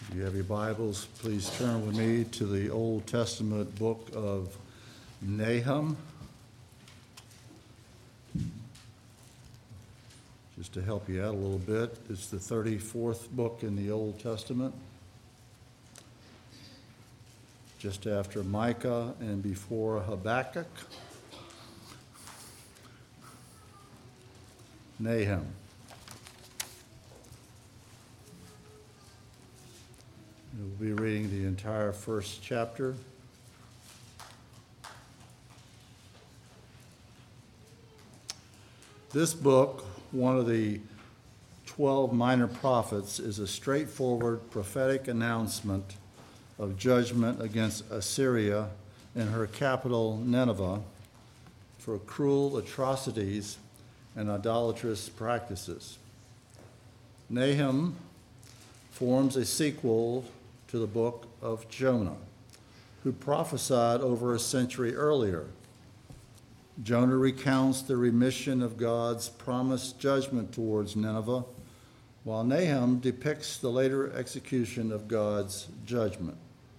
If you have your Bibles, please turn with me to the Old Testament book of Nahum. Just to help you out a little bit, it's the 34th book in the Old Testament, just after Micah and before Habakkuk. Nahum. We'll be reading the entire first chapter. This book, one of the 12 minor prophets, is a straightforward prophetic announcement of judgment against Assyria and her capital Nineveh for cruel atrocities and idolatrous practices. Nahum forms a sequel to the book of Jonah, who prophesied over a century earlier. Jonah recounts the remission of God's promised judgment towards Nineveh, while Nahum depicts the later execution of God's judgment.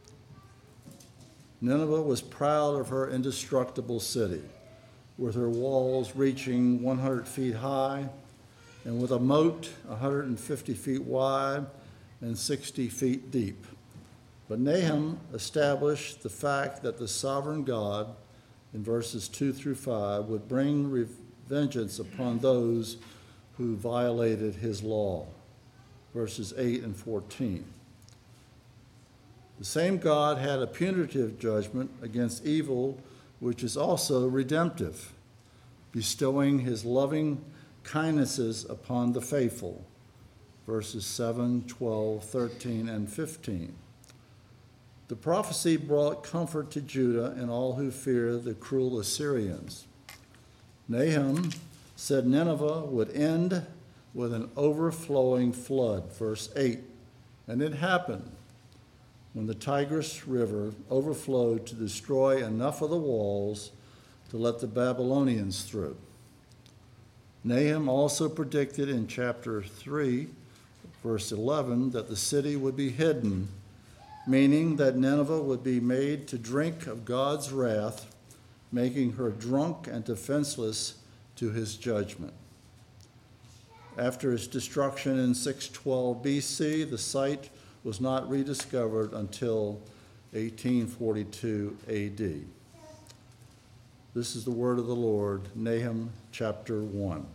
Nineveh was proud of her indestructible city, with her walls reaching 100 feet high and with a moat 150 feet wide and 60 feet deep. But Nahum established the fact that the sovereign God, in verses 2 through 5, would bring vengeance upon those who violated his law, verses 8 and 14. The same God had a punitive judgment against evil, which is also redemptive, bestowing his loving kindnesses upon the faithful, verses 7, 12, 13, and 15. The prophecy brought comfort to Judah and all who fear the cruel Assyrians. Nahum said Nineveh would end with an overflowing flood, verse 8, and it happened when the Tigris River overflowed to destroy enough of the walls to let the Babylonians through. Nahum also predicted in chapter 3, verse 11, that the city would be hidden, meaning that Nineveh would be made to drink of God's wrath, making her drunk and defenseless to his judgment. After its destruction in 612 BC, the site was not rediscovered until 1842 AD. This is the word of the Lord, Nahum chapter 1.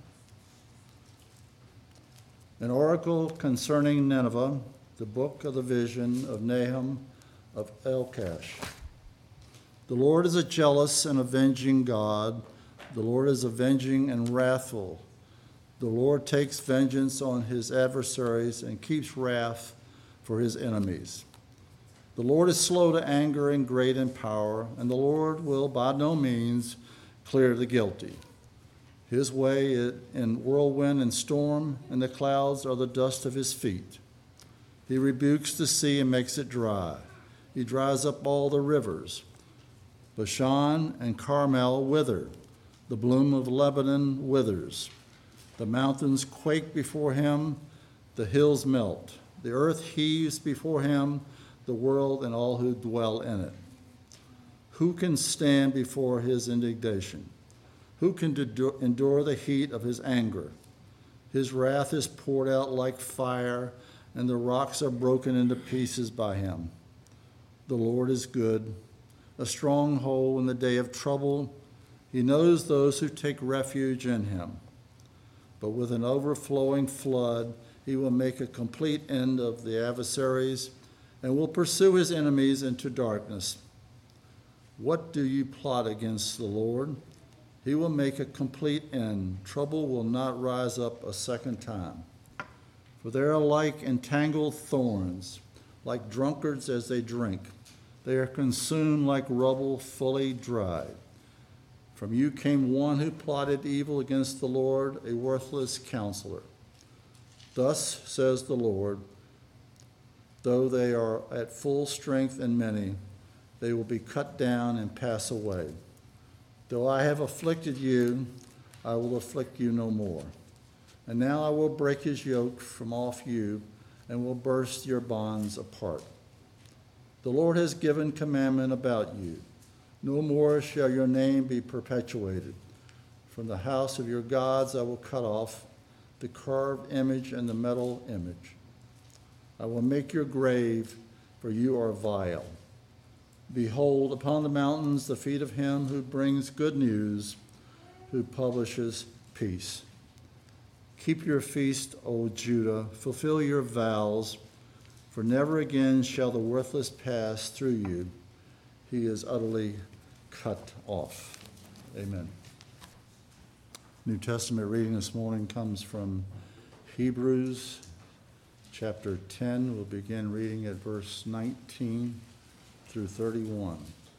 An oracle concerning Nineveh, the book of the vision of Nahum of Elkash. The Lord is a jealous and avenging God. The Lord is avenging and wrathful. The Lord takes vengeance on his adversaries and keeps wrath for his enemies. The Lord is slow to anger and great in power, and the Lord will by no means clear the guilty. His way in whirlwind and storm, and the clouds are the dust of his feet. He rebukes the sea and makes it dry. He dries up all the rivers. Bashan and Carmel wither. The bloom of Lebanon withers. The mountains quake before him. The hills melt. The earth heaves before him, the world and all who dwell in it. Who can stand before his indignation? Who can endure the heat of his anger? His wrath is poured out like fire, and the rocks are broken into pieces by him. The Lord is good, a stronghold in the day of trouble. He knows those who take refuge in him. But with an overflowing flood, he will make a complete end of the adversaries and will pursue his enemies into darkness. What do you plot against the Lord? He will make a complete end. Trouble will not rise up a second time. For they are like entangled thorns, like drunkards as they drink. They are consumed like rubble fully dried. From you came one who plotted evil against the Lord, a worthless counselor. Thus says the Lord, though they are at full strength and many, they will be cut down and pass away. Though I have afflicted you, I will afflict you no more. And now I will break his yoke from off you and will burst your bonds apart. The Lord has given commandment about you. No more shall your name be perpetuated. From the house of your gods I will cut off the carved image and the metal image. I will make your grave, for you are vile. Behold, upon the mountains the feet of him who brings good news, who publishes peace. Keep your feast, O Judah, fulfill your vows, for never again shall the worthless pass through you. He is utterly cut off. Amen. New Testament reading this morning comes from Hebrews chapter 10. We'll begin reading at verse 19 through 31.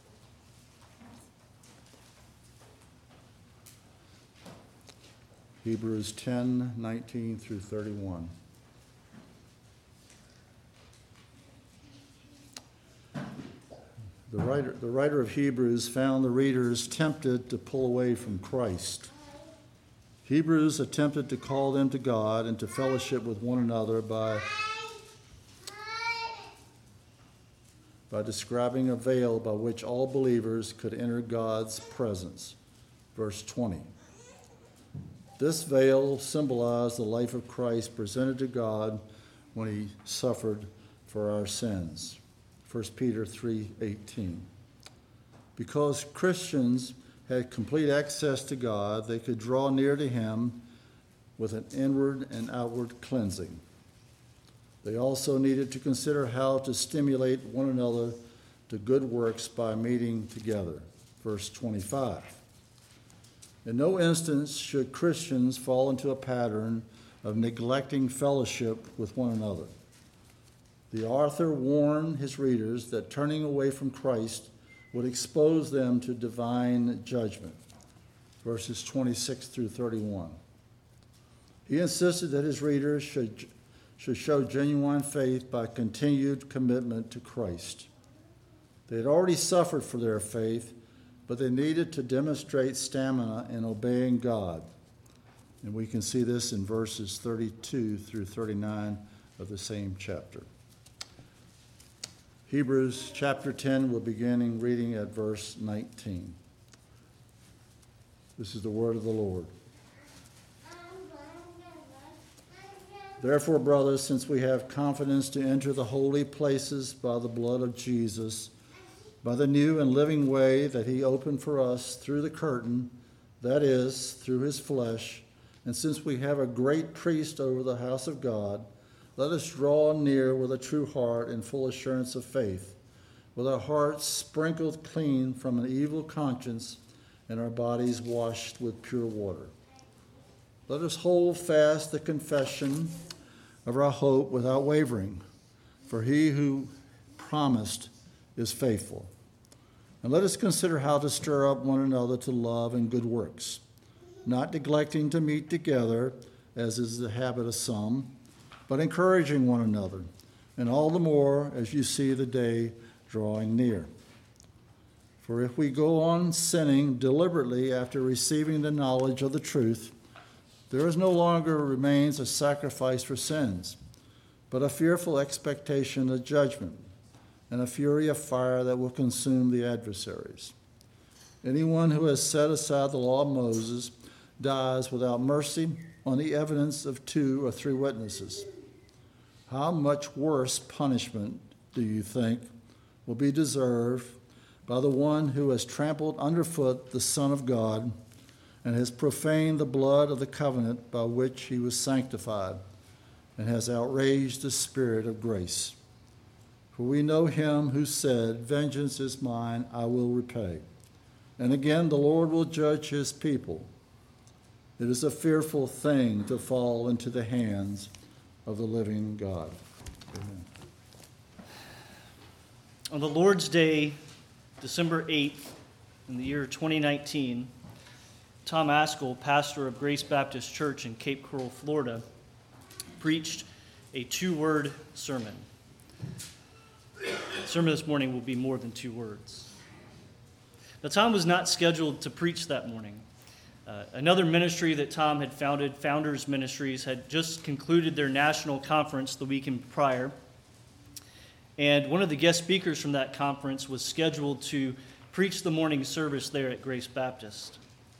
Hebrews 10, 19 through 31. The writer of Hebrews found the readers tempted to pull away from Christ. Hebrews attempted to call them to God and to fellowship with one another by describing a veil by which all believers could enter God's presence. Verse 20. This veil symbolized the life of Christ presented to God when he suffered for our sins. 1 Peter 3:18. Because Christians had complete access to God, they could draw near to him with an inward and outward cleansing. They also needed to consider how to stimulate one another to good works by meeting together. Verse 25. In no instance should Christians fall into a pattern of neglecting fellowship with one another. The author warned his readers that turning away from Christ would expose them to divine judgment. Verses 26 through 31. He insisted that his readers should show genuine faith by continued commitment to Christ. They had already suffered for their faith, but they needed to demonstrate stamina in obeying God. And we can see this in verses 32 through 39 of the same chapter. Hebrews chapter 10, we're beginning reading at verse 19. This is the word of the Lord. Therefore, brothers, since we have confidence to enter the holy places by the blood of Jesus, by the new and living way that he opened for us through the curtain, that is, through his flesh, and since we have a great priest over the house of God, let us draw near with a true heart and full assurance of faith, with our hearts sprinkled clean from an evil conscience and our bodies washed with pure water. Let us hold fast the confession of our hope without wavering, for he who promised is faithful. And let us consider how to stir up one another to love and good works, not neglecting to meet together, as is the habit of some, but encouraging one another, and all the more as you see the day drawing near. For if we go on sinning deliberately after receiving the knowledge of the truth, there is no longer remains a sacrifice for sins, but a fearful expectation of judgment and a fury of fire that will consume the adversaries. Anyone who has set aside the law of Moses dies without mercy on the evidence of 2 or 3 witnesses. How much worse punishment do you think will be deserved by the one who has trampled underfoot the Son of God and has profaned the blood of the covenant by which he was sanctified and has outraged the Spirit of grace? For we know him who said, "Vengeance is mine, I will repay." And again, the Lord will judge his people. It is a fearful thing to fall into the hands of the living God. Amen. On the Lord's Day, December 8th, in the year 2019, Tom Askell, pastor of Grace Baptist Church in Cape Coral, Florida, preached a 2-word sermon. The sermon this morning will be more than 2 words. Now, Tom was not scheduled to preach that morning. Another ministry that Tom had founded, Founders Ministries, had just concluded their national conference the weekend prior. And one of the guest speakers from that conference was scheduled to preach the morning service there at Grace Baptist.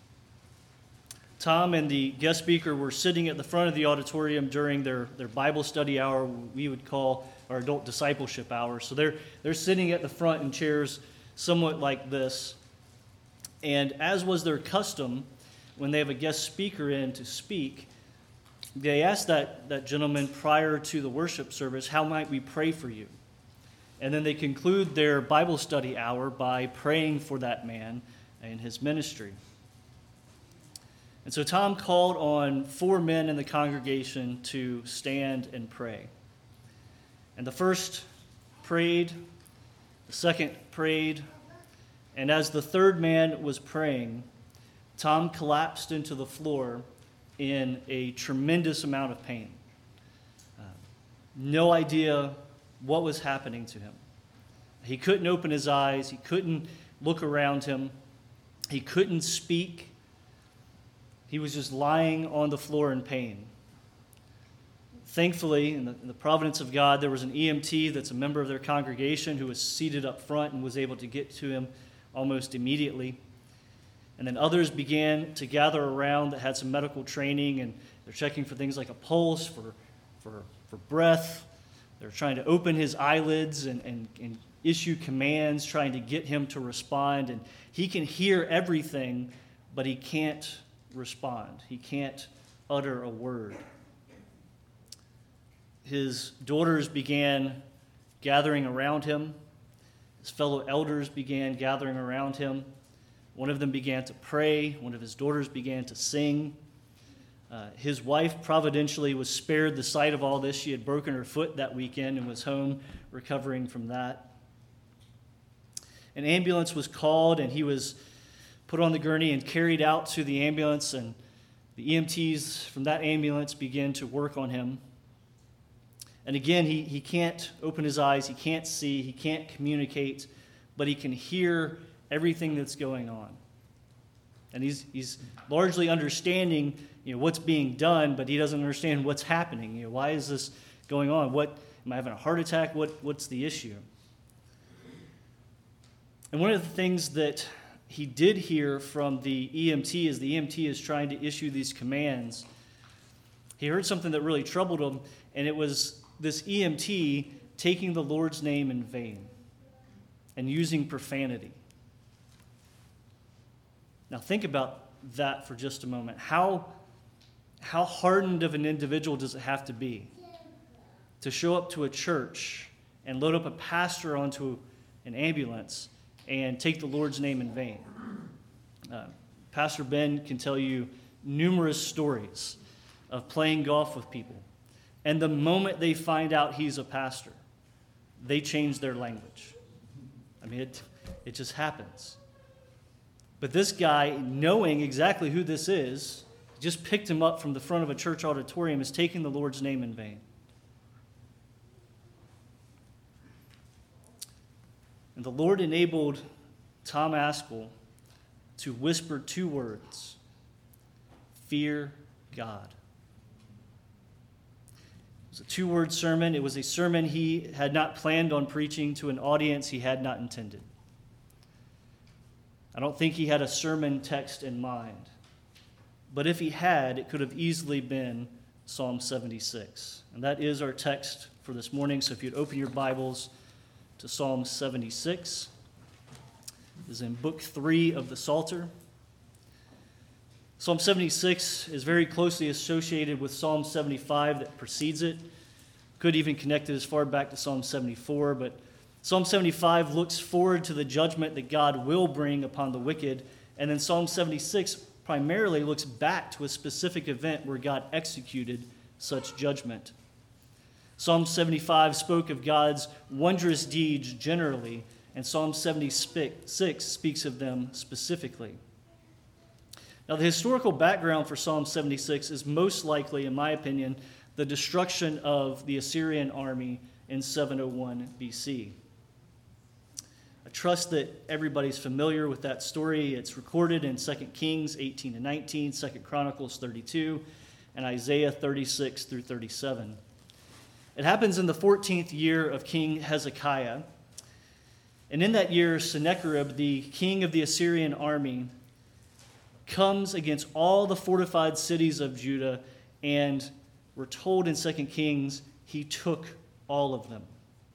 Tom and the guest speaker were sitting at the front of the auditorium during their Bible study hour, we would call our adult discipleship hour. So they're sitting at the front in chairs somewhat like this. And as was their custom, when they have a guest speaker in to speak, they asked that gentleman prior to the worship service, how might we pray for you? And then they conclude their Bible study hour by praying for that man and his ministry. And so Tom called on 4 men in the congregation to stand and pray. And the first prayed, the second prayed, and as the third man was praying, Tom collapsed into the floor in a tremendous amount of pain. No idea what was happening to him. He couldn't open his eyes. He couldn't look around him. He couldn't speak. He was just lying on the floor in pain. Thankfully, in the providence of God, there was an EMT that's a member of their congregation who was seated up front and was able to get to him almost immediately. And then others began to gather around that had some medical training, and they're checking for things like a pulse, for breath. They're trying to open his eyelids and issue commands, trying to get him to respond. And he can hear everything, but he can't respond. He can't utter a word. His daughters began gathering around him. His fellow elders began gathering around him. One of them began to pray. One of his daughters began to sing. His wife providentially was spared the sight of all this. She had broken her foot that weekend and was home recovering from that. An ambulance was called, and he was put on the gurney and carried out to the ambulance, and the EMTs from that ambulance began to work on him. And again, he can't open his eyes, he can't see, he can't communicate, but he can hear everything that's going on. And he's largely understanding, what's being done, but he doesn't understand what's happening. Why is this going on? Am I having a heart attack? What's the issue? And one of the things that he did hear from the EMT as the EMT is trying to issue these commands, he heard something that really troubled him, and it was this EMT taking the Lord's name in vain and using profanity. Now think about that for just a moment. How hardened of an individual does it have to be to show up to a church and load up a pastor onto an ambulance and take the Lord's name in vain? Pastor Ben can tell you numerous stories of playing golf with people. And the moment they find out he's a pastor, they change their language. I mean, it just happens. But this guy, knowing exactly who this is, just picked him up from the front of a church auditorium, is taking the Lord's name in vain. And the Lord enabled Tom Askell to whisper 2 words: fear God. It was a 2-word sermon. It was a sermon he had not planned on preaching to an audience he had not intended. I don't think he had a sermon text in mind. But if he had, it could have easily been Psalm 76. And that is our text for this morning. So if you'd open your Bibles to Psalm 76. It is in Book 3 of the Psalter. Psalm 76 is very closely associated with Psalm 75 that precedes it. Could even connect it as far back to Psalm 74, but Psalm 75 looks forward to the judgment that God will bring upon the wicked, and then Psalm 76 primarily looks back to a specific event where God executed such judgment. Psalm 75 spoke of God's wondrous deeds generally, and Psalm 76 speaks of them specifically. Now, the historical background for Psalm 76 is most likely, in my opinion, the destruction of the Assyrian army in 701 BC. trust that everybody's familiar with that story. It's recorded in 2 Kings 18 and 19, 2 Chronicles 32, and Isaiah 36 through 37. It happens in the 14th year of King Hezekiah. And in that year, Sennacherib, the king of the Assyrian army, comes against all the fortified cities of Judah, and we're told in 2 Kings, he took all of them.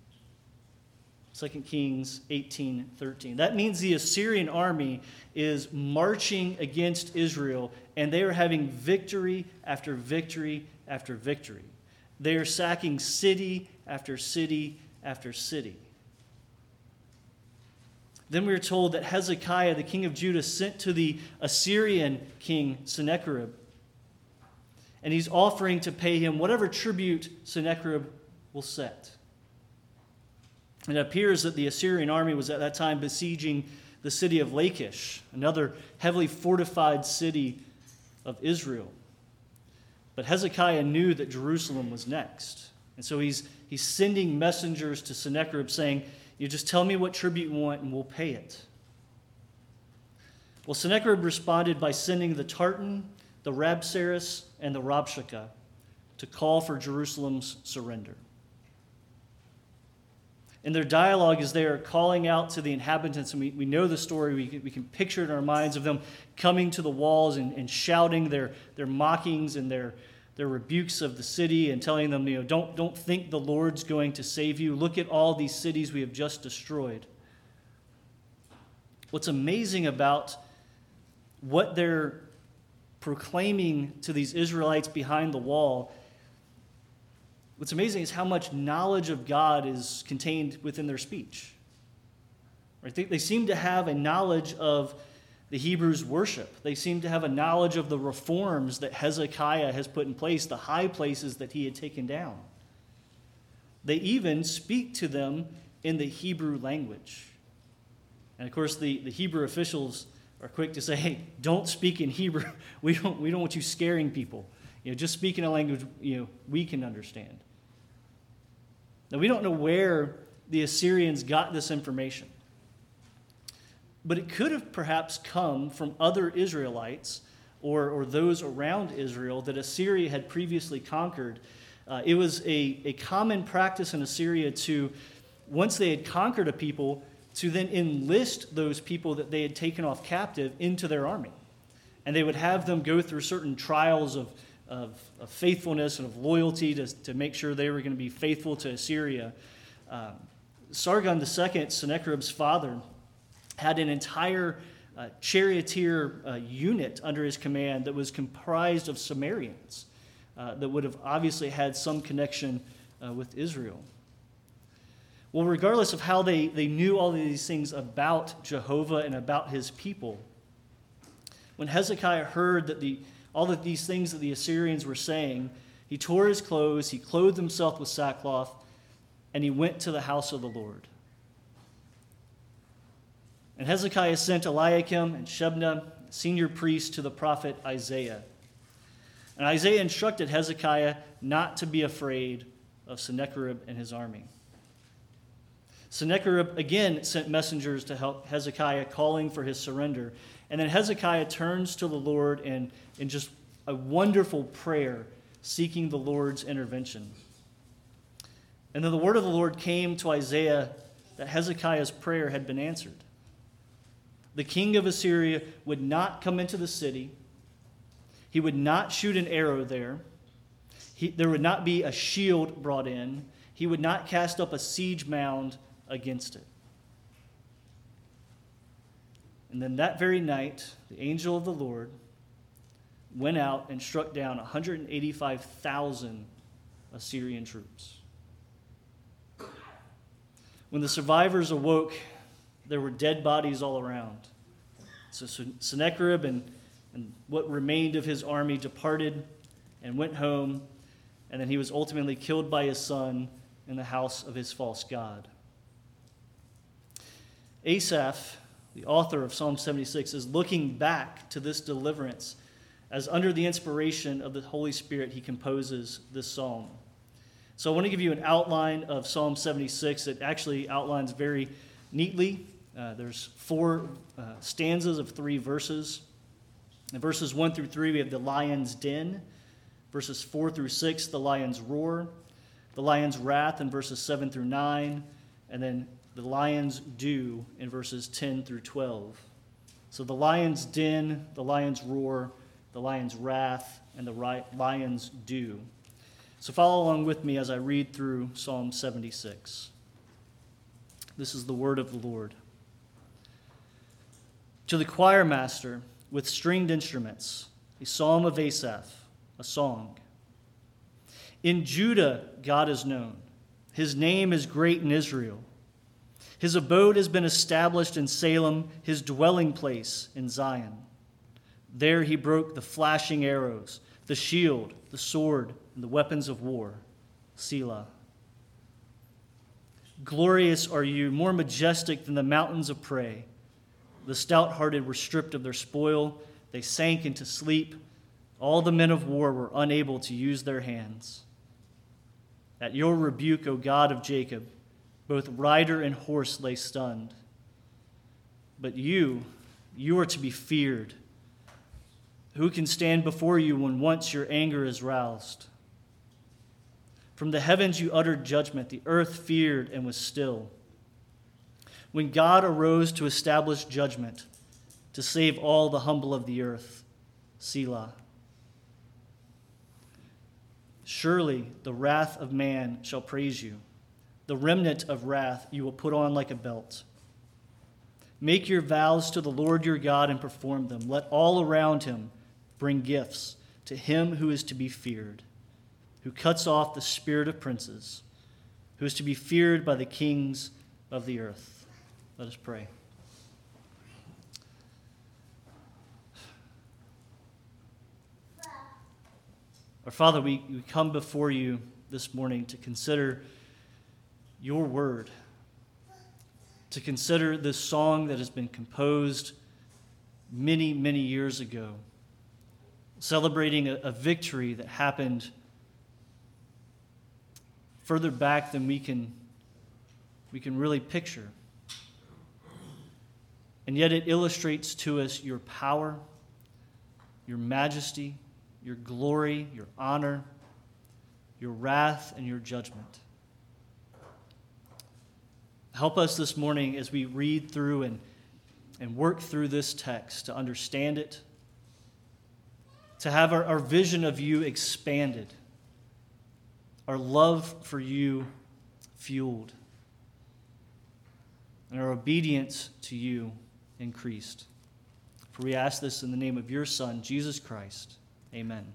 2 Kings 18:13. That means the Assyrian army is marching against Israel, and they are having victory after victory after victory. They are sacking city after city after city. Then we are told that Hezekiah, the king of Judah, sent to the Assyrian king Sennacherib, and he's offering to pay him whatever tribute Sennacherib will set. It appears that the Assyrian army was at that time besieging the city of Lachish, another heavily fortified city of Israel. But Hezekiah knew that Jerusalem was next. And so he's sending messengers to Sennacherib saying, you just tell me what tribute you want and we'll pay it. Well, Sennacherib responded by sending the Tartan, the Rabsaris, and the Rabshakeh to call for Jerusalem's surrender. In their dialogue, as they are calling out to the inhabitants, and we know the story, we can picture it in our minds of them coming to the walls and shouting their mockings and their rebukes of the city and telling them, don't think the Lord's going to save you. Look at all these cities we have just destroyed. What's amazing about what they're proclaiming to these Israelites behind the wall, what's amazing is how much knowledge of God is contained within their speech. Right? They seem to have a knowledge of the Hebrews' worship. They seem to have a knowledge of the reforms that Hezekiah has put in place, the high places that he had taken down. They even speak to them in the Hebrew language. And of course, the Hebrew officials are quick to say, hey, don't speak in Hebrew. We don't want you scaring people. Just speak in a language we can understand. Now, we don't know where the Assyrians got this information, but it could have perhaps come from other Israelites or those around Israel that Assyria had previously conquered. It was a common practice in Assyria to, once they had conquered a people, to then enlist those people that they had taken off captive into their army. And they would have them go through certain trials of faithfulness and of loyalty to make sure they were going to be faithful to Assyria. Sargon II, Sennacherib's father, had an entire charioteer unit under his command that was comprised of Sumerians that would have obviously had some connection with Israel. Well, regardless of how they knew all of these things about Jehovah and about his people, when Hezekiah heard that all of these things that the Assyrians were saying, he tore his clothes, he clothed himself with sackcloth, and he went to the house of the Lord. And Hezekiah sent Eliakim and Shebna, senior priests, to the prophet Isaiah. And Isaiah instructed Hezekiah not to be afraid of Sennacherib and his army. Sennacherib again sent messengers to help Hezekiah, calling for his surrender. And then Hezekiah turns to the Lord in just a wonderful prayer, seeking the Lord's intervention. And then the word of the Lord came to Isaiah that Hezekiah's prayer had been answered. The king of Assyria would not come into the city. He would not shoot an arrow there. There would not be a shield brought in. He would not cast up a siege mound against it. And then that very night, the angel of the Lord went out and struck down 185,000 Assyrian troops. When the survivors awoke, there were dead bodies all around. So Sennacherib and what remained of his army departed and went home, and then he was ultimately killed by his son in the house of his false god. Asaph, the author of Psalm 76, is looking back to this deliverance as under the inspiration of the Holy Spirit he composes this psalm. So I want to give you an outline of Psalm 76 that actually outlines very neatly There's four stanzas of 3 verses. In verses 1 through 3, we have the lion's den. Verses 4 through 6, the lion's roar. The lion's wrath in verses 7 through 9. And then the lion's dew in verses 10 through 12. So the lion's den, the lion's roar, the lion's wrath, and the lion's dew. So follow along with me as I read through Psalm 76. This is the word of the Lord. To the choir master with stringed instruments, a psalm of Asaph, a song. In Judah God is known. His name is great in Israel. His abode has been established in Salem, his dwelling place in Zion. There he broke the flashing arrows, the shield, the sword, and the weapons of war. Selah. Glorious are you, more majestic than the mountains of prey. The stout-hearted were stripped of their spoil. They sank into sleep. All the men of war were unable to use their hands. At your rebuke, O God of Jacob, both rider and horse lay stunned. But you are to be feared. Who can stand before you when once your anger is roused? From the heavens you uttered judgment. The earth feared and was still. When God arose to establish judgment, to save all the humble of the earth. Selah. Surely the wrath of man shall praise you. The remnant of wrath you will put on like a belt. Make your vows to the Lord your God and perform them. Let all around him bring gifts to him who is to be feared, who cuts off the spirit of princes, who is to be feared by the kings of the earth. Let us pray. Our Father, we come before you this morning to consider your word, to consider this song that has been composed many, many years ago, celebrating a victory that happened further back than we can really picture. And yet it illustrates to us your power, your majesty, your glory, your honor, your wrath, and your judgment. Help us this morning as we read through and work through this text to understand it, to have our vision of you expanded, our love for you fueled, and our obedience to you increased. For we ask this in the name of your Son, Jesus Christ. Amen.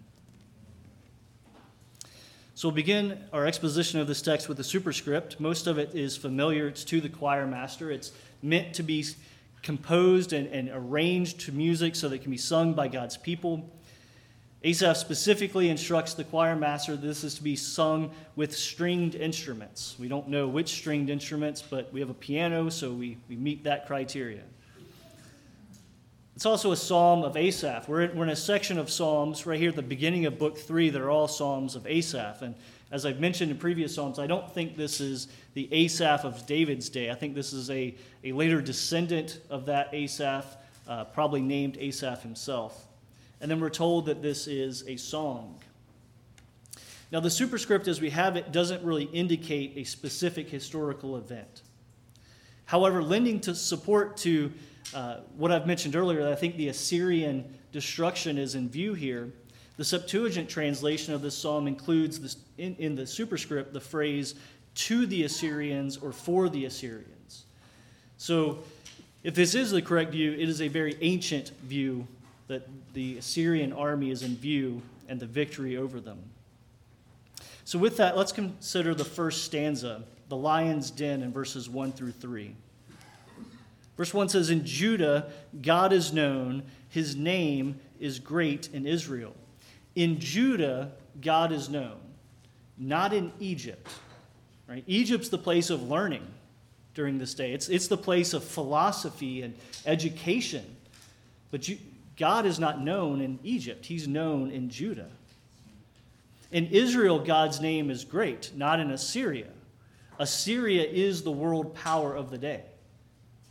So we'll begin our exposition of this text with the superscript. Most of it is familiar. It's to the choir master. It's meant to be composed and arranged to music so that it can be sung by God's people. Asaph specifically instructs the choir master that this is to be sung with stringed instruments. We don't know which stringed instruments, but we have a piano, so we meet that criteria. It's also a psalm of Asaph. We're in a section of psalms right here at the beginning of Book 3 that are all psalms of Asaph. And as I've mentioned in previous psalms, I don't think this is the Asaph of David's day. I think this is a later descendant of that Asaph, probably named Asaph himself. And then we're told that this is a song. Now, the superscript as we have it doesn't really indicate a specific historical event. However, lending to support to what I've mentioned earlier, I think the Assyrian destruction is in view here. The Septuagint translation of this psalm includes in the superscript the phrase to the Assyrians or for the Assyrians. So if this is the correct view, it is a very ancient view that the Assyrian army is in view and the victory over them. So with that, let's consider the first stanza, the lion's den, in verses 1 through 3. Verse 1 says, in Judah, God is known. His name is great in Israel. In Judah, God is known, not in Egypt. Right? Egypt's the place of learning during this day. It's the place of philosophy and education. But God is not known in Egypt. He's known in Judah. In Israel, God's name is great, not in Assyria. Assyria is the world power of the day. Right?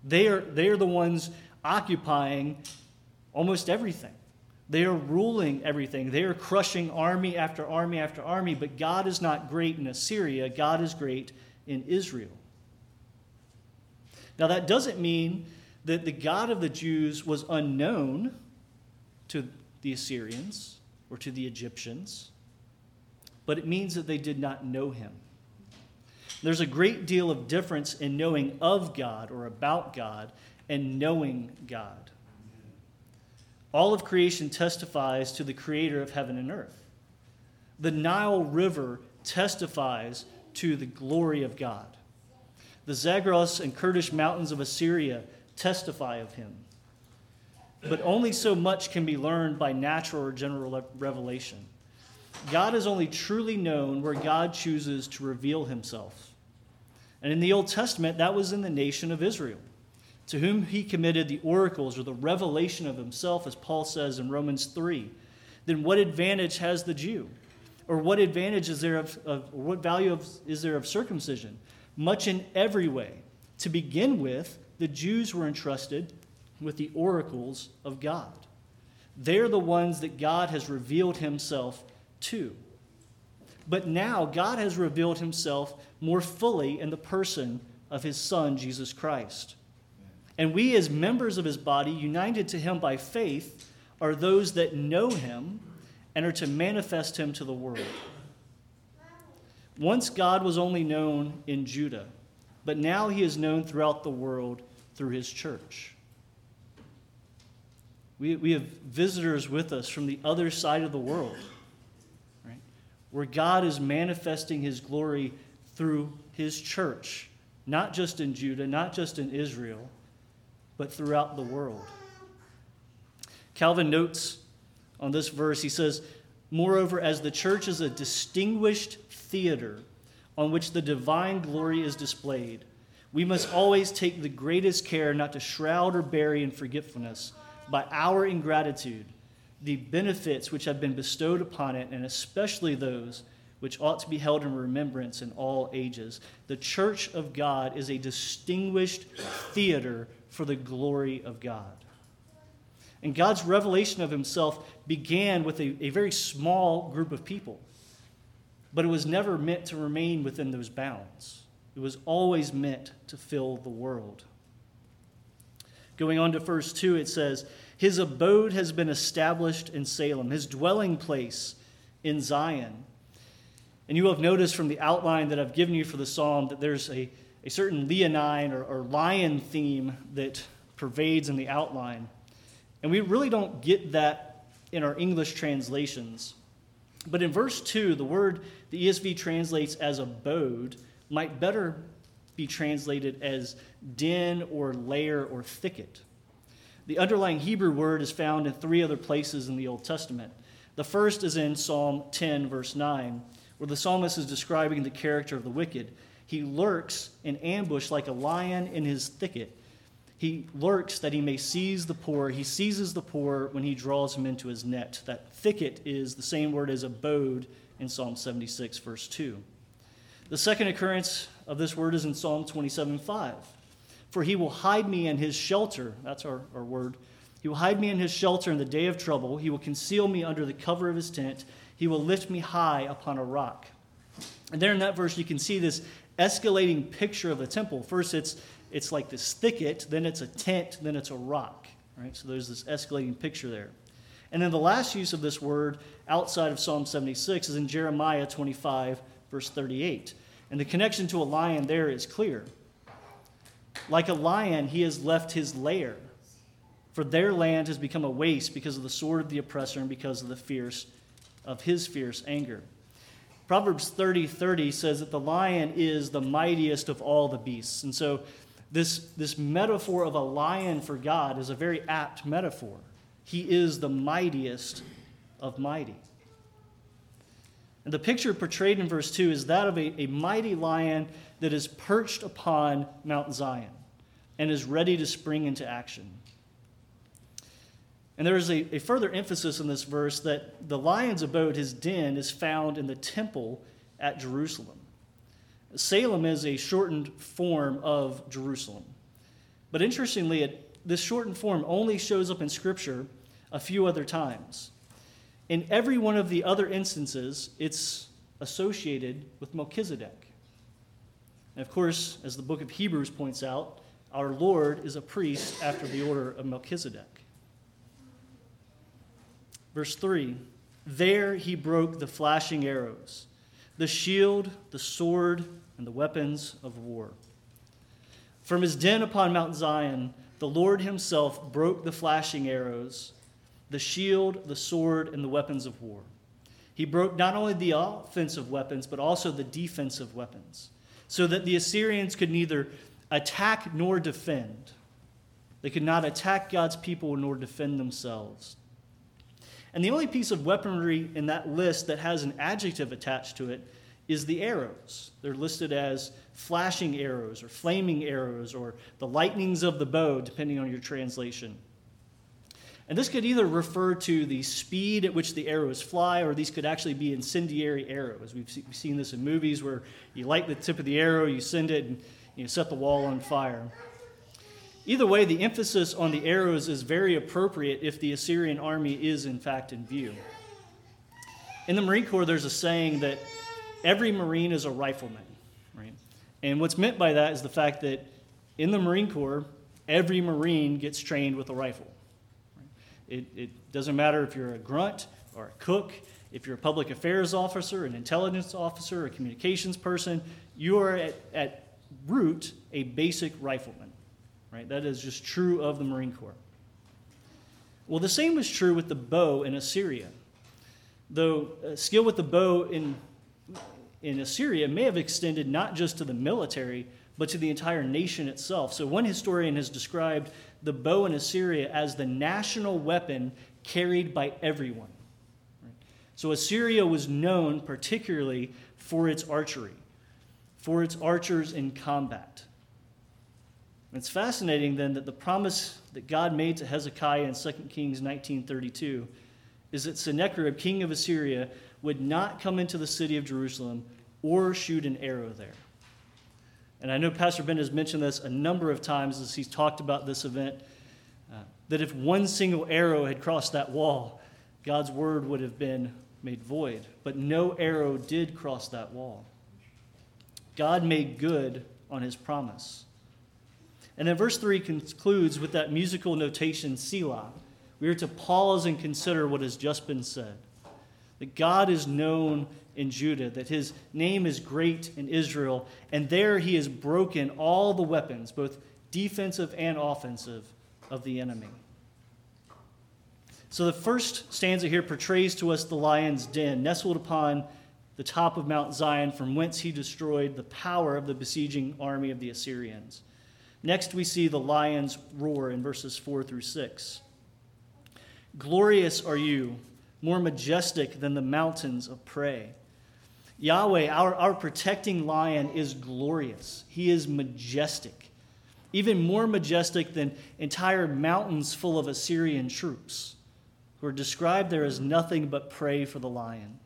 They are the ones occupying almost everything. They are ruling everything. They are crushing army after army after army, but God is not great in Assyria. God is great in Israel. Now, that doesn't mean that the God of the Jews was unknown to the Assyrians or to the Egyptians, but it means that they did not know him. There's a great deal of difference in knowing of God or about God and knowing God. All of creation testifies to the creator of heaven and earth. The Nile River testifies to the glory of God. The Zagros and Kurdish mountains of Assyria testify of him. But only so much can be learned by natural or general revelation. God is only truly known where God chooses to reveal himself. And in the Old Testament, that was in the nation of Israel, to whom he committed the oracles or the revelation of himself, as Paul says in Romans 3. Then what advantage has the Jew? Or what advantage is there what value is there of circumcision? Much in every way. To begin with, the Jews were entrusted with the oracles of God. They're the ones that God has revealed himself to. But now God has revealed himself more fully in the person of his Son, Jesus Christ. And we, as members of his body, united to him by faith, are those that know him and are to manifest him to the world. Once God was only known in Judah, but now he is known throughout the world through his church. We have visitors with us from the other side of the world, right? Where God is manifesting his glory through his church, not just in Judah, not just in Israel, but throughout the world. Calvin notes on this verse, he says, "Moreover, as the church is a distinguished theater on which the divine glory is displayed, we must always take the greatest care not to shroud or bury in forgetfulness by our ingratitude the benefits which have been bestowed upon it, and especially those which ought to be held in remembrance in all ages." The church of God is a distinguished theater for the glory of God. And God's revelation of himself began with a very small group of people, but it was never meant to remain within those bounds. It was always meant to fill the world. Going on to verse 2, it says, "His abode has been established in Salem, his dwelling place in Zion." And you will have noticed from the outline that I've given you for the psalm that there's a certain leonine or lion theme that pervades in the outline. And we really don't get that in our English translations. But in verse 2, the word the ESV translates as abode might better be translated as den or lair or thicket. The underlying Hebrew word is found in 3 other places in the Old Testament. The first is in Psalm 10, verse 9, where the psalmist is describing the character of the wicked. He lurks in ambush like a lion in his thicket. He lurks that he may seize the poor. He seizes the poor when he draws him into his net. That thicket is the same word as abode in Psalm 76, verse 2. The second occurrence of this word is in Psalm 27:5. "For he will hide me in his shelter." That's our word. "He will hide me in his shelter in the day of trouble. He will conceal me under the cover of his tent. He will lift me high upon a rock." And there in that verse, you can see this escalating picture of the temple. First, it's like this thicket, then it's a tent, then it's a rock. Right? So there's this escalating picture there. And then the last use of this word outside of Psalm 76 is in Jeremiah 25, verse 38. And the connection to a lion there is clear. "Like a lion, he has left his lair, for their land has become a waste because of the sword of the oppressor and because of his fierce anger." Proverbs 30:30 says that the lion is the mightiest of all the beasts. And so this metaphor of a lion for God is a very apt metaphor. He is the mightiest of mighty. And the picture portrayed in verse 2 is that of a mighty lion that is perched upon Mount Zion and is ready to spring into action. And there is a further emphasis in this verse that the lion's abode, his den, is found in the temple at Jerusalem. Salem is a shortened form of Jerusalem. But interestingly, this shortened form only shows up in Scripture a few other times. In every one of the other instances, it's associated with Melchizedek. And of course, as the book of Hebrews points out, our Lord is a priest after the order of Melchizedek. Verse 3, there he broke the flashing arrows, the shield, the sword, and the weapons of war. From his den upon Mount Zion, the Lord himself broke the flashing arrows, the shield, the sword, and the weapons of war. He broke not only the offensive weapons, but also the defensive weapons, so that the Assyrians could neither attack nor defend. They could not attack God's people nor defend themselves. And the only piece of weaponry in that list that has an adjective attached to it is the arrows. They're listed as flashing arrows or flaming arrows or the lightnings of the bow, depending on your translation. And this could either refer to the speed at which the arrows fly, or these could actually be incendiary arrows. We've seen this in movies where you light the tip of the arrow, you send it, and you set the wall on fire. Either way, the emphasis on the arrows is very appropriate if the Assyrian army is in fact in view. In the Marine Corps, there's a saying that every Marine is a rifleman, right? And what's meant by that is the fact that in the Marine Corps, every Marine gets trained with a rifle. It doesn't matter if you're a grunt or a cook, if you're a public affairs officer, an intelligence officer, a communications person, you are at root a basic rifleman, right? That is just true of the Marine Corps. Well, the same was true with the bow in Assyria. Though skill with the bow in Assyria may have extended not just to the military, but to the entire nation itself. So one historian has described the bow in Assyria as the national weapon carried by everyone. So Assyria was known particularly for its archery, for its archers in combat. It's fascinating then that the promise that God made to Hezekiah in 2 Kings 19:32 is that Sennacherib, king of Assyria, would not come into the city of Jerusalem or shoot an arrow there. And I know Pastor Ben has mentioned this a number of times as he's talked about this event, that if one single arrow had crossed that wall, God's word would have been made void. But no arrow did cross that wall. God made good on his promise. And then verse 3 concludes with that musical notation, Selah. We are to pause and consider what has just been said. That God is known in Judah, that his name is great in Israel, and there he has broken all the weapons, both defensive and offensive, of the enemy. So the first stanza here portrays to us the lion's den, nestled upon the top of Mount Zion, from whence he destroyed the power of the besieging army of the Assyrians. Next, we see the lion's roar in verses 4 through 6. Glorious are you, more majestic than the mountains of prey. Yahweh, our protecting lion, is glorious. He is majestic, even more majestic than entire mountains full of Assyrian troops, who are described there as nothing but prey for the lion.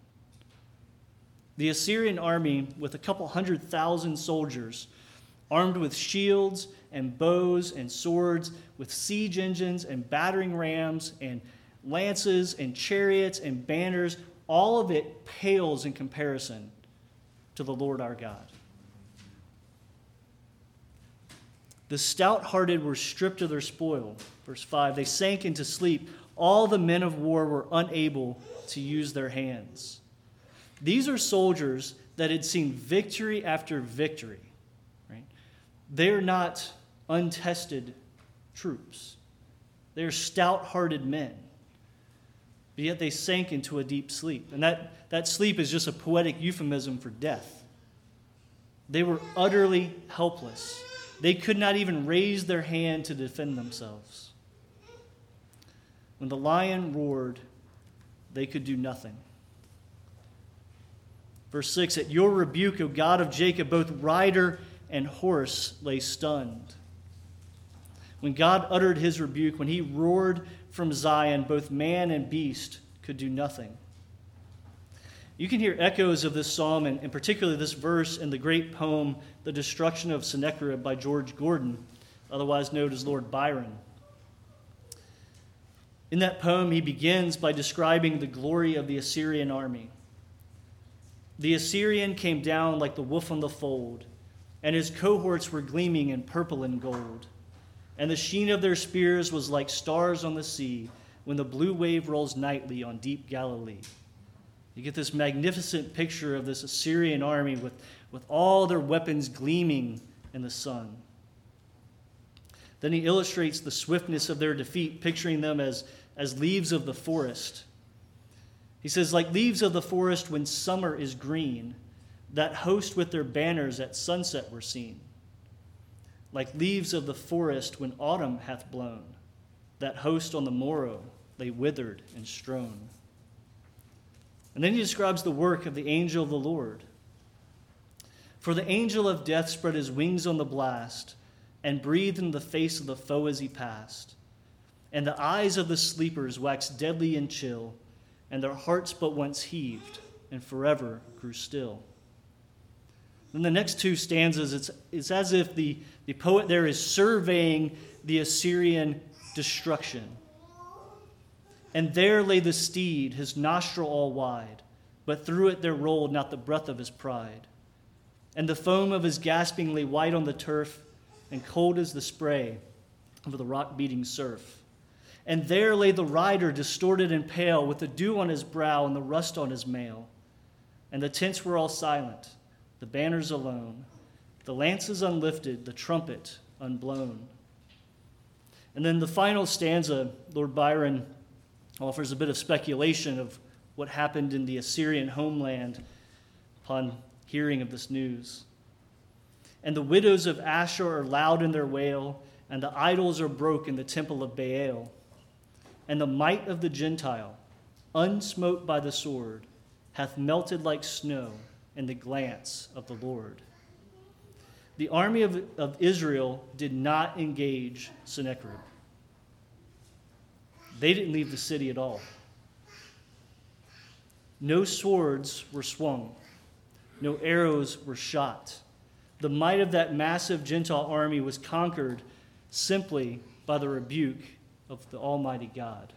The Assyrian army, with a couple 100,000 soldiers, armed with shields and bows and swords, with siege engines and battering rams and lances and chariots and banners, all of it pales in comparison to the Lord our God. The stout-hearted were stripped of their spoil. Verse 5, they sank into sleep. All the men of war were unable to use their hands. These are soldiers that had seen victory after victory. Right? They're not untested troops. They're stout-hearted men. But yet they sank into a deep sleep. And that sleep is just a poetic euphemism for death. They were utterly helpless. They could not even raise their hand to defend themselves. When the lion roared, they could do nothing. Verse 6, at your rebuke, O God of Jacob, both rider and horse lay stunned. When God uttered his rebuke, when he roared from Zion, both man and beast could do nothing. You can hear echoes of this psalm, and particularly this verse in the great poem, The Destruction of Sennacherib by George Gordon, otherwise known as Lord Byron. In that poem, he begins by describing the glory of the Assyrian army. The Assyrian came down like the wolf on the fold, and his cohorts were gleaming in purple and gold. And the sheen of their spears was like stars on the sea when the blue wave rolls nightly on deep Galilee. You get this magnificent picture of this Assyrian army with all their weapons gleaming in the sun. Then he illustrates the swiftness of their defeat, picturing them as leaves of the forest. He says, like leaves of the forest when summer is green, that host with their banners at sunset were seen. Like leaves of the forest when autumn hath blown, that host on the morrow lay withered and strown. And then he describes the work of the angel of the Lord. For the angel of death spread his wings on the blast, and breathed in the face of the foe as he passed. And the eyes of the sleepers waxed deadly and chill, and their hearts but once heaved, and forever grew still. Then the next two stanzas, it's as if the poet there is surveying the Assyrian destruction. And there lay the steed, his nostril all wide, but through it there rolled not the breath of his pride. And the foam of his gasping lay white on the turf, and cold as the spray of the rock-beating surf. And there lay the rider, distorted and pale, with the dew on his brow and the rust on his mail. And the tents were all silent, the banners alone, the lances unlifted, the trumpet unblown. And then the final stanza, Lord Byron offers a bit of speculation of what happened in the Assyrian homeland upon hearing of this news. And the widows of Ashur are loud in their wail, and the idols are broke in the temple of Baal. And the might of the Gentile, unsmote by the sword, hath melted like snow in the glance of the Lord. The army of Israel did not engage Sennacherib. They didn't leave the city at all. No swords were swung. No arrows were shot. The might of that massive Gentile army was conquered simply by the rebuke of the Almighty God.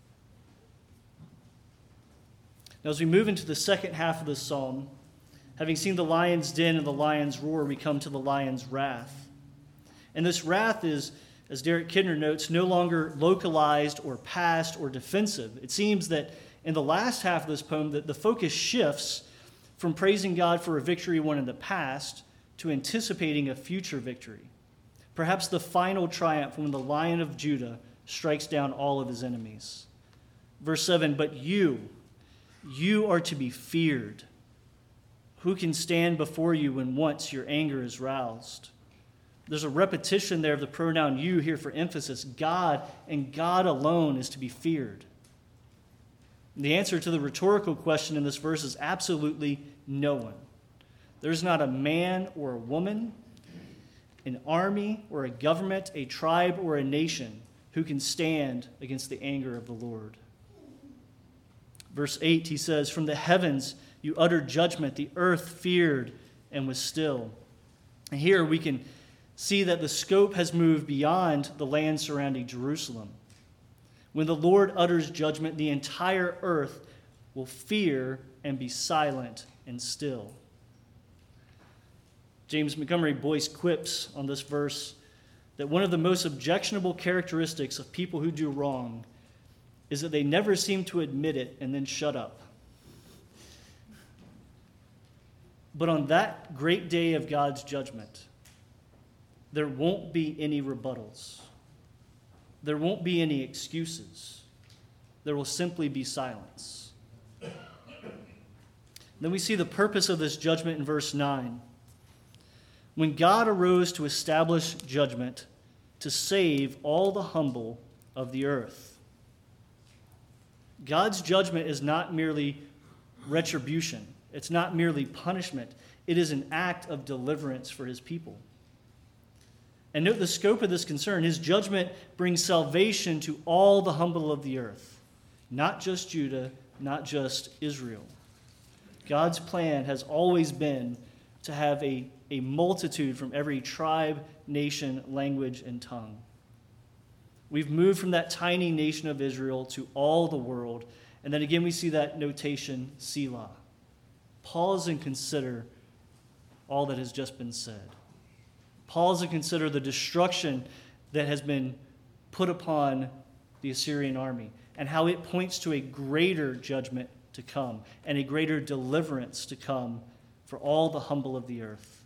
Now, as we move into the second half of this psalm, having seen the lion's den and the lion's roar, we come to the lion's wrath. And this wrath is, as Derek Kidner notes, no longer localized or past or defensive. It seems that in the last half of this poem, that the focus shifts from praising God for a victory won in the past to anticipating a future victory. Perhaps the final triumph when the Lion of Judah strikes down all of his enemies. Verse 7, but you are to be feared. Who can stand before you when once your anger is roused? There's a repetition there of the pronoun you here for emphasis. God and God alone is to be feared. The answer to the rhetorical question in this verse is absolutely no one. There's not a man or a woman, an army or a government, a tribe or a nation who can stand against the anger of the Lord. Verse 8, he says, from the heavens you uttered judgment, the earth feared and was still. And here we can see that the scope has moved beyond the land surrounding Jerusalem. When the Lord utters judgment, the entire earth will fear and be silent and still. James Montgomery Boyce quips on this verse that one of the most objectionable characteristics of people who do wrong is that they never seem to admit it and then shut up. But on that great day of God's judgment, there won't be any rebuttals. There won't be any excuses. There will simply be silence. Then we see the purpose of this judgment in verse 9. When God arose to establish judgment, to save all the humble of the earth. God's judgment is not merely retribution. It's not merely punishment. It is an act of deliverance for his people. And note the scope of this concern. His judgment brings salvation to all the humble of the earth, not just Judah, not just Israel. God's plan has always been to have a multitude from every tribe, nation, language, and tongue. We've moved from that tiny nation of Israel to all the world. And then again, we see that notation, Selah. Pause and consider all that has just been said. Pause and consider the destruction that has been put upon the Assyrian army and how it points to a greater judgment to come and a greater deliverance to come for all the humble of the earth.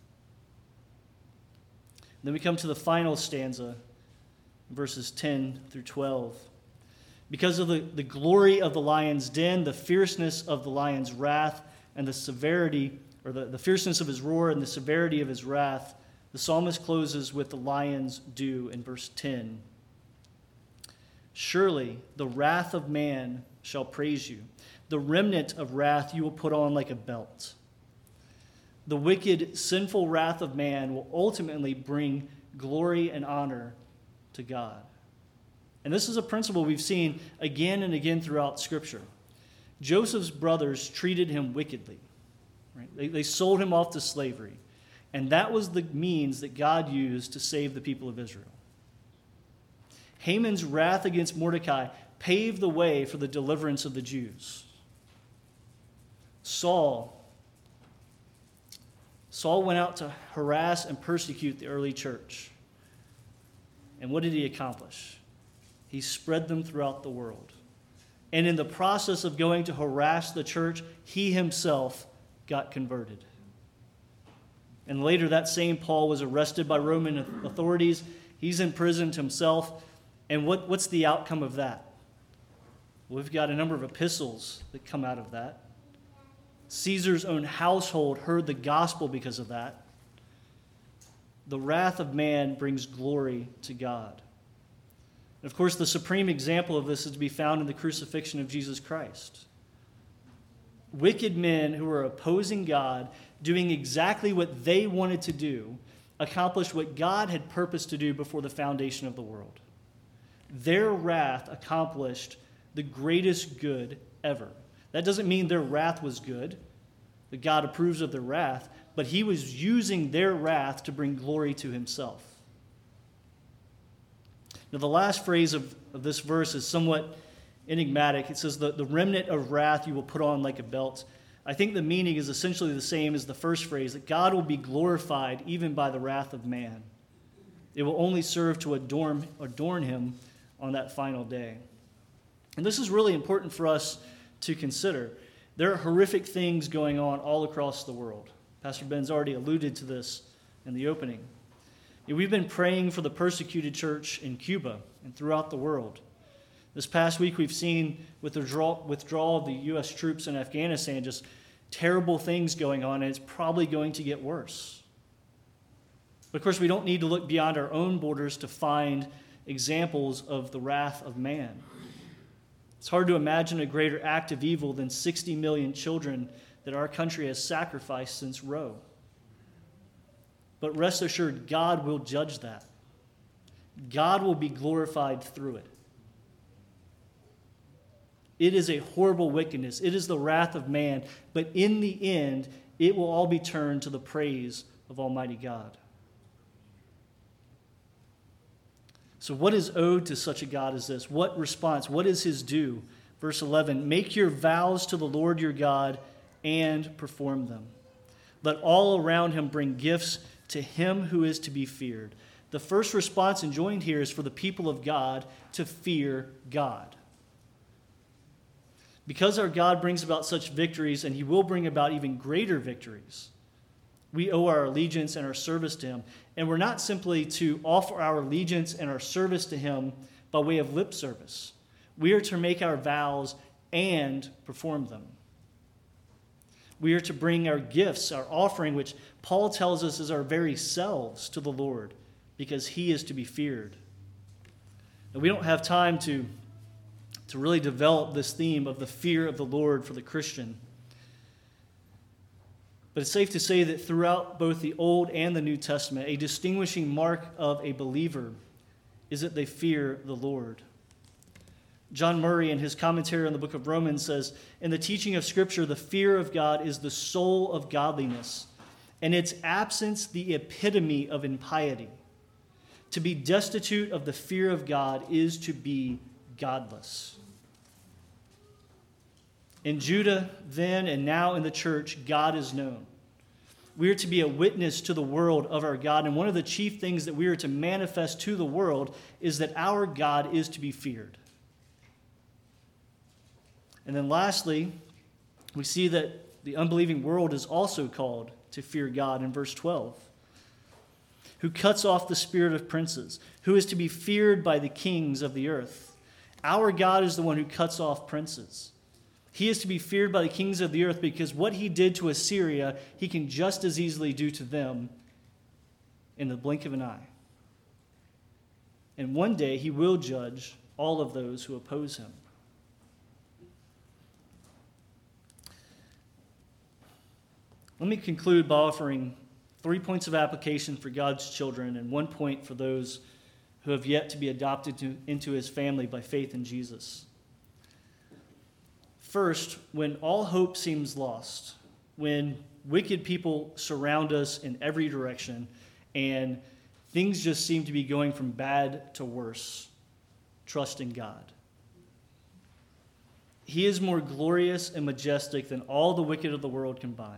And then we come to the final stanza, verses 10 through 12. Because of the glory of the lion's den, the fierceness of the lion's wrath, and the severity, or the fierceness of his roar and the severity of his wrath, the psalmist closes with the lion's due in verse 10. Surely the wrath of man shall praise you. The remnant of wrath you will put on like a belt. The wicked, sinful wrath of man will ultimately bring glory and honor to God. And this is a principle we've seen again and again throughout Scripture. Joseph's brothers treated him wickedly. Right? They sold him off to slavery. And that was the means that God used to save the people of Israel. Haman's wrath against Mordecai paved the way for the deliverance of the Jews. Saul went out to harass and persecute the early church. And what did he accomplish? He spread them throughout the world. And in the process of going to harass the church, he himself got converted. And later that same Paul was arrested by Roman authorities. He's imprisoned himself. And what's the outcome of that? Well, we've got a number of epistles that come out of that. Caesar's own household heard the gospel because of that. The wrath of man brings glory to God. And of course, the supreme example of this is to be found in the crucifixion of Jesus Christ. Wicked men who were opposing God, doing exactly what they wanted to do, accomplished what God had purposed to do before the foundation of the world. Their wrath accomplished the greatest good ever. That doesn't mean their wrath was good, that God approves of their wrath, but he was using their wrath to bring glory to himself. Now, the last phrase of this verse is somewhat enigmatic. It says, the remnant of wrath you will put on like a belt. I think the meaning is essentially the same as the first phrase, that God will be glorified even by the wrath of man. It will only serve to adorn him on that final day. And this is really important for us to consider. There are horrific things going on all across the world. Pastor Ben's already alluded to this in the opening. We've been praying for the persecuted church in Cuba and throughout the world. This past week we've seen with the withdrawal of the U.S. troops in Afghanistan just terrible things going on, and it's probably going to get worse. But of course, we don't need to look beyond our own borders to find examples of the wrath of man. It's hard to imagine a greater act of evil than 60 million children that our country has sacrificed since Roe. But rest assured, God will judge that. God will be glorified through it. It is a horrible wickedness. It is the wrath of man. But in the end, it will all be turned to the praise of Almighty God. So what is owed to such a God as this? What response? What is his due? Verse 11, make your vows to the Lord your God and perform them. Let all around him bring gifts to him who is to be feared. The first response enjoined here is for the people of God to fear God. Because our God brings about such victories, and he will bring about even greater victories, we owe our allegiance and our service to him. And we're not simply to offer our allegiance and our service to him by way of lip service. We are to make our vows and perform them. We are to bring our gifts, our offering, which Paul tells us is our very selves, to the Lord, because he is to be feared. And we don't have time to really develop this theme of the fear of the Lord for the Christian. But it's safe to say that throughout both the Old and the New Testament, a distinguishing mark of a believer is that they fear the Lord. John Murray, in his commentary on the book of Romans, says, in the teaching of Scripture, the fear of God is the soul of godliness, and its absence the epitome of impiety. To be destitute of the fear of God is to be godless. In Judah then and now in the church, God is known. We are to be a witness to the world of our God, and one of the chief things that we are to manifest to the world is that our God is to be feared. And then lastly, we see that the unbelieving world is also called to fear God in verse 12. Who cuts off the spirit of princes, who is to be feared by the kings of the earth. Our God is the one who cuts off princes. He is to be feared by the kings of the earth because what he did to Assyria, he can just as easily do to them in the blink of an eye. And one day he will judge all of those who oppose him. Let me conclude by offering 3 points of application for God's children and 1 point for those who have yet to be adopted into his family by faith in Jesus. First, when all hope seems lost, when wicked people surround us in every direction and things just seem to be going from bad to worse, trust in God. He is more glorious and majestic than all the wicked of the world combined.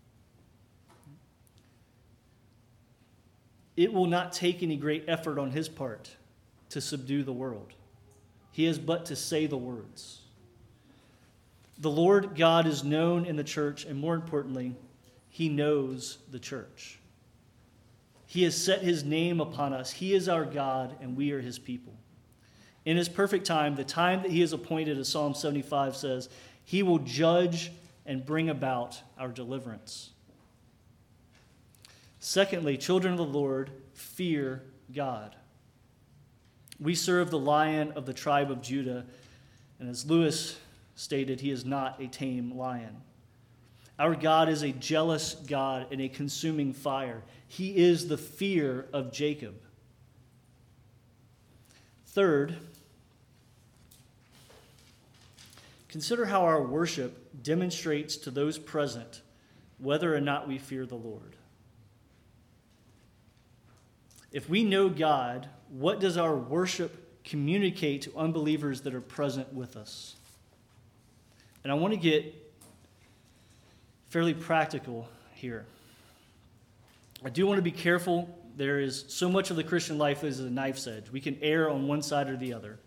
It will not take any great effort on his part to subdue the world. He has but to say the words. The Lord God is known in the church, and more importantly, he knows the church. He has set his name upon us. He is our God, and we are his people. In his perfect time, the time that he has appointed, as Psalm 75 says, he will judge and bring about our deliverance. Secondly, children of the Lord, fear God. We serve the Lion of the tribe of Judah, and as Lewis stated, he is not a tame lion. Our God is a jealous God and a consuming fire. He is the fear of Jacob. Third, consider how our worship demonstrates to those present whether or not we fear the Lord. If we know God, what does our worship communicate to unbelievers that are present with us? And I want to get fairly practical here. I do want to be careful. There is so much of the Christian life that is a knife's edge. We can err on one side or the other.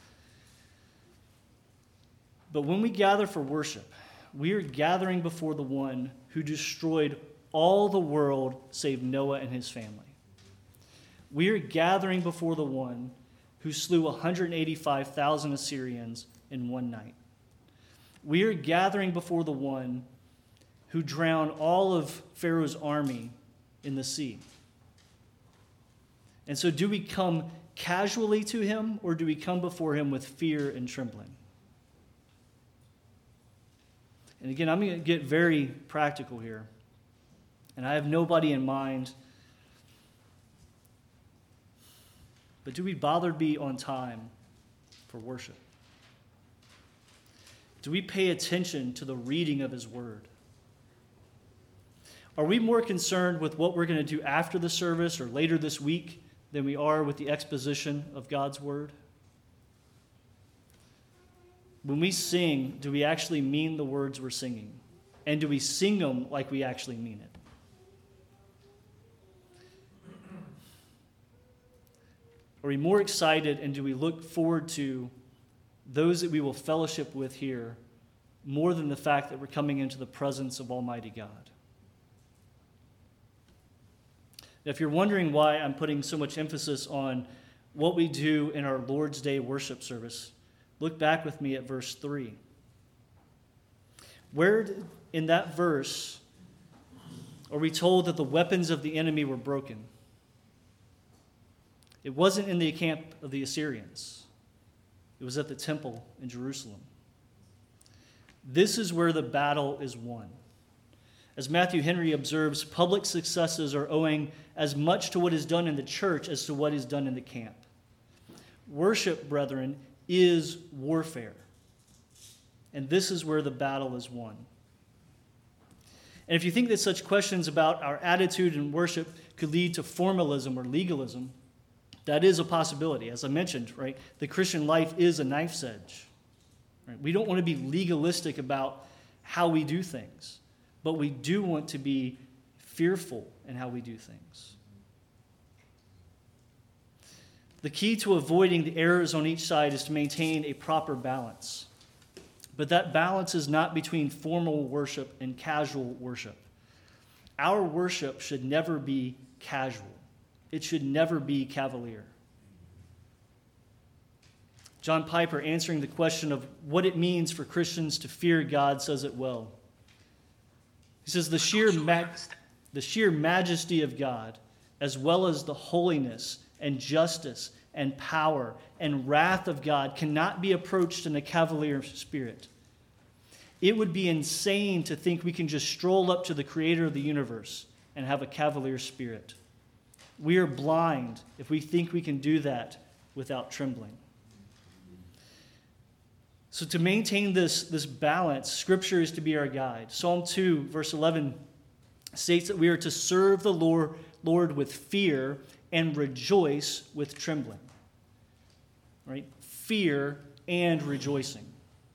But when we gather for worship, we are gathering before the one who destroyed all the world save Noah and his family. We are gathering before the one who slew 185,000 Assyrians in one night. We are gathering before the one who drowned all of Pharaoh's army in the sea. And so do we come casually to him, or do we come before him with fear and trembling? And again, I'm going to get very practical here. And I have nobody in mind. But do we bother to be on time for worship? Do we pay attention to the reading of his word? Are we more concerned with what we're going to do after the service or later this week than we are with the exposition of God's word? When we sing, do we actually mean the words we're singing? And do we sing them like we actually mean it? Are we more excited, and do we look forward to those that we will fellowship with here more than the fact that we're coming into the presence of Almighty God? Now, if you're wondering why I'm putting so much emphasis on what we do in our Lord's Day worship service, look back with me at verse 3. Where in that verse are we told that the weapons of the enemy were broken? It wasn't in the camp of the Assyrians. It was at the temple in Jerusalem. This is where the battle is won. As Matthew Henry observes, public successes are owing as much to what is done in the church as to what is done in the camp. Worship, brethren, is warfare. And this is where the battle is won. And if you think that such questions about our attitude in worship could lead to formalism or legalism, that is a possibility. As I mentioned, right, the Christian life is a knife's edge. Right? We don't want to be legalistic about how we do things, but we do want to be fearful in how we do things. The key to avoiding the errors on each side is to maintain a proper balance. But that balance is not between formal worship and casual worship. Our worship should never be casual. It should never be cavalier. John Piper, answering the question of what it means for Christians to fear God, says it well. He says, the sheer majesty of God, as well as the holiness and justice and power and wrath of God, cannot be approached in a cavalier spirit. It would be insane to think we can just stroll up to the creator of the universe and have a cavalier spirit. We are blind if we think we can do that without trembling. So to maintain this balance, Scripture is to be our guide. Psalm 2, verse 11 states that we are to serve the Lord with fear and rejoice with trembling. Right? Fear and rejoicing.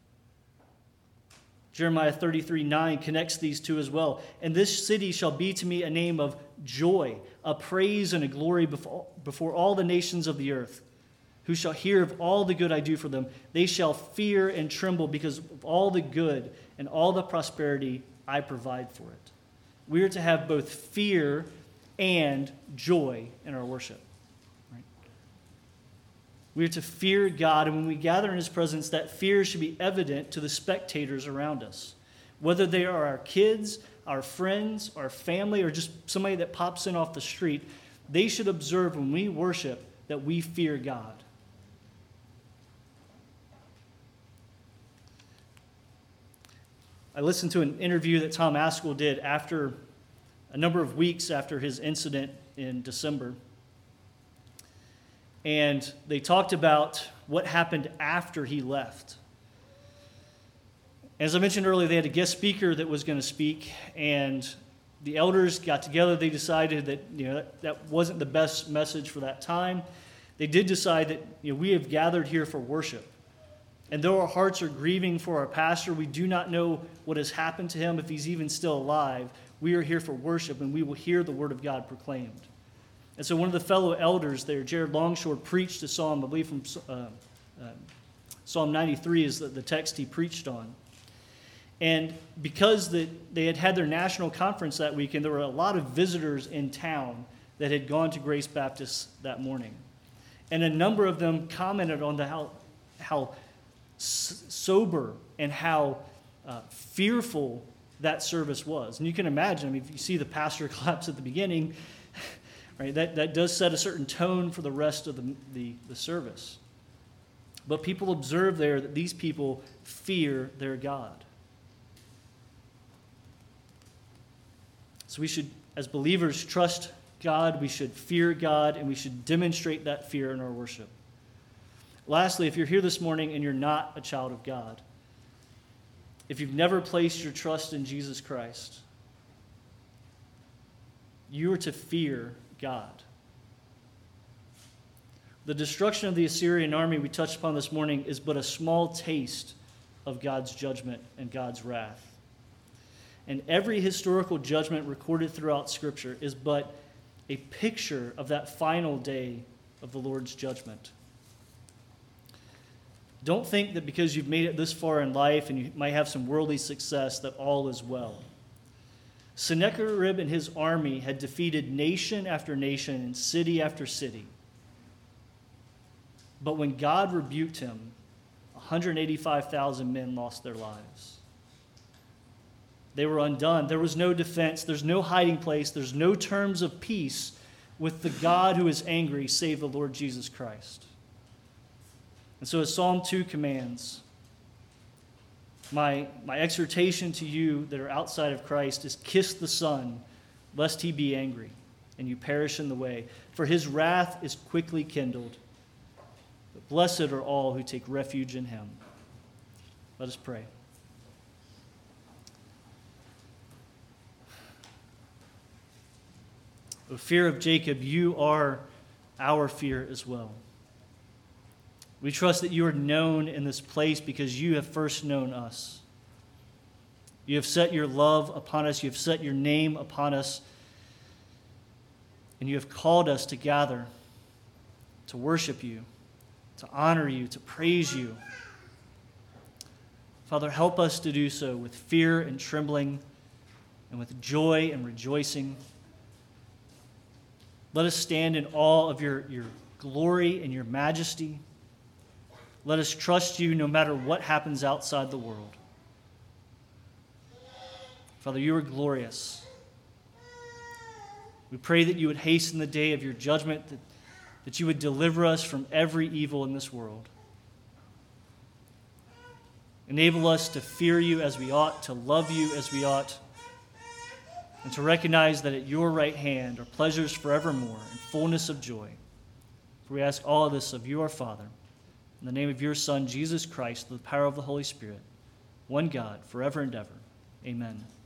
Jeremiah 33:9 connects these two as well. And this city shall be to me a name of joy, a praise and a glory before all the nations of the earth, who shall hear of all the good I do for them. They shall fear and tremble because of all the good and all the prosperity I provide for it. We are to have both fear and joy in our worship. Right? We are to fear God, and when we gather in His presence, that fear should be evident to the spectators around us. Whether they are our kids, our friends, our family, or just somebody that pops in off the street, they should observe when we worship that we fear God. I listened to an interview that Tom Ascol did after a number of weeks after his incident in December. And they talked about what happened after he left. As I mentioned earlier, they had a guest speaker that was going to speak, and the elders got together. They decided that that wasn't the best message for that time. They did decide that we have gathered here for worship. And though our hearts are grieving for our pastor, we do not know what has happened to him, if he's even still alive. We are here for worship, and we will hear the word of God proclaimed. And so one of the fellow elders there, Jared Longshore, preached a psalm, I believe from Psalm 93 is the text he preached on. And because they had had their national conference that weekend, there were a lot of visitors in town that had gone to Grace Baptist that morning. And a number of them commented on how sober and how fearful that service was. And you can imagine, if you see the pastor collapse at the beginning, right, that does set a certain tone for the rest of the service. But people observe there that these people fear their God. So we should, as believers, trust God, we should fear God, and we should demonstrate that fear in our worship. Lastly, if you're here this morning and you're not a child of God, if you've never placed your trust in Jesus Christ, you are to fear God. The destruction of the Assyrian army we touched upon this morning is but a small taste of God's judgment and God's wrath. And every historical judgment recorded throughout Scripture is but a picture of that final day of the Lord's judgment. Don't think that because you've made it this far in life and you might have some worldly success that all is well. Sennacherib and his army had defeated nation after nation and city after city. But when God rebuked him, 185,000 men lost their lives. They were undone. There was no defense. There's no hiding place. There's no terms of peace with the God who is angry, save the Lord Jesus Christ. And so as Psalm 2 commands, my exhortation to you that are outside of Christ is kiss the Son, lest he be angry, and you perish in the way. For his wrath is quickly kindled. But blessed are all who take refuge in him. Let us pray. O fear of Jacob, you are our fear as well. We trust that you are known in this place because you have first known us. You have set your love upon us. You have set your name upon us. And you have called us to gather, to worship you, to honor you, to praise you. Father, help us to do so with fear and trembling and with joy and rejoicing. Let us stand in awe of your glory and your majesty. Let us trust you no matter what happens outside the world. Father, you are glorious. We pray that you would hasten the day of your judgment, that you would deliver us from every evil in this world. Enable us to fear you as we ought, to love you as we ought, and to recognize that at your right hand are pleasures forevermore and fullness of joy. For we ask all of this of you, our Father, in the name of your Son, Jesus Christ, with the power of the Holy Spirit, one God, forever and ever. Amen.